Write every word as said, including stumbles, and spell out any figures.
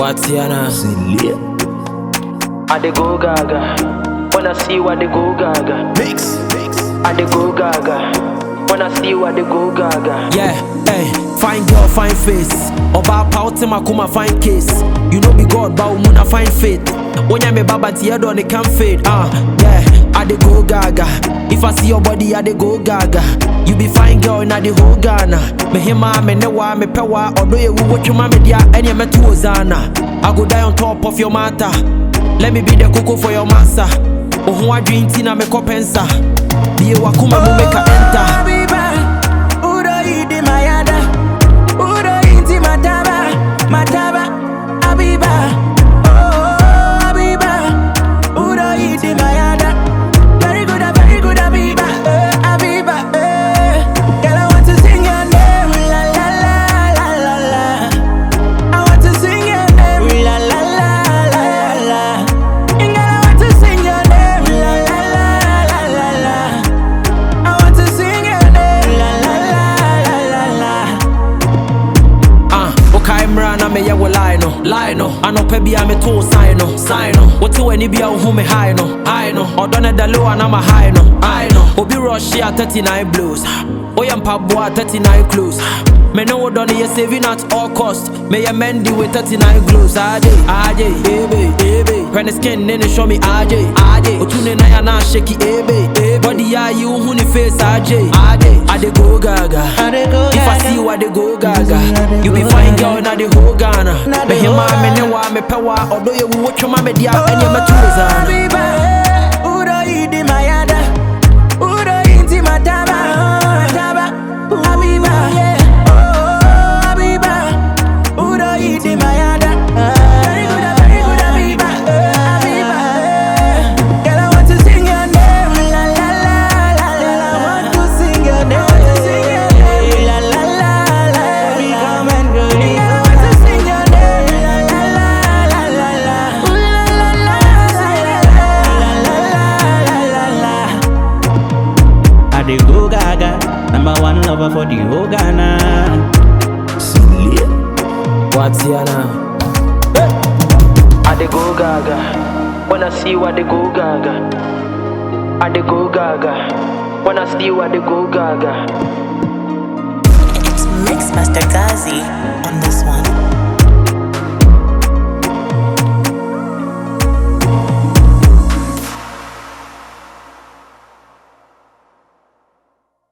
Watiana. I dey go gaga. Wanna see what they go gaga. Mix, mix. I dey go gaga. Wanna see what they go gaga. Yeah, hey, fine girl, fine face. Oba pauti makuma fine case. You know be God, but umuna fine faith. When ya me baba tiedo on the can fade. Ah, uh, yeah, I dey go gaga. If I see your body, I dey go gaga. You be fine girl in the whole Ghana. Me hima, me newa, me pewa. Although you watch your mama dia, and you met to Ozana. I go die on top of your matter. Let me be the cocoa for your massa. Oh, who I drink tina me kopensa. Be a wakuma mu make a enter. Abiba, uro idi mayada. Uro inti mataba, mataba. Abiba, oh Abiba, uro idi mayada. Very good, very good Abiba, uh, Abiba. Uh. Girl, I want to sing your name, la la la la la la. I want to sing your name, la la la la la. Girl, I want to sing your name, la la la la la la. I want to sing your name, la la la la la la. Ah, okay, mrana me ya wo lie no, lie no. Anope bia me to sign no, sign no. What you any bia who me high no, high no. Odone da low and I'm a high no, high no. Obi rush ya thirty-nine blues. Oyam pabwa thirty-nine clues. Me know done you saving at all cost. Me ya mendy with thirty-nine glues. Aj, aj, baby, baby. When the skin then show me aj, aj. Otune na ya na shaky, baby. Body ya you who ni face aj, aj. I dey go gaga. I dey go If I see you, I dey go gaga. You be fine girl na the whole Ghana. Me hima, me newa, me pewa. Although you watch your mama dia, and you met to Ozana. Abiba, uro idi mayada. Uro inti mataba, mataba. Abiba, oh Abiba, uro idi mayada. Very good, very good Abiba, uh, Abiba. Girl, I want to sing your name, la la la la la. I want to sing your name, la la la la. Come and go, girl, I want to sing your name, la la la la la la. Ooh la la la la la la la. I dey go gaga, number one lover for the whole Ghana. Watiana. I dey go gaga. Wanna see what they go gaga. I dey go gaga. Wanna see what they go gaga. It's Mix Master Gazi on this one.